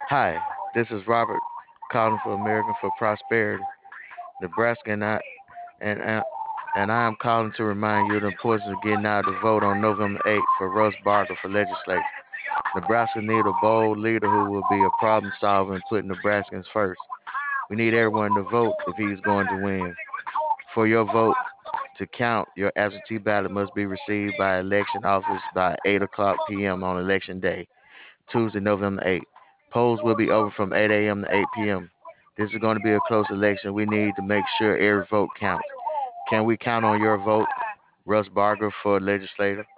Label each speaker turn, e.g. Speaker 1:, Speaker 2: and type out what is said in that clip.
Speaker 1: Hi, this is Robert calling for American for Prosperity, Nebraska, and I, and I am calling to remind you of the importance of getting out to vote on November 8th for Russ Barker for legislature. Nebraska need a bold leader who will be a problem solver and put Nebraskans first. We need everyone to vote if he's going to win. For your vote to count, your absentee ballot must be received by election office by 8 o'clock p.m. on election day. Tuesday, November 8th. Polls will be open from 8 a.m. to 8 p.m. This is going to be a close election. We need to make sure every vote counts. Can we count on your vote, Russ Barger, for legislator?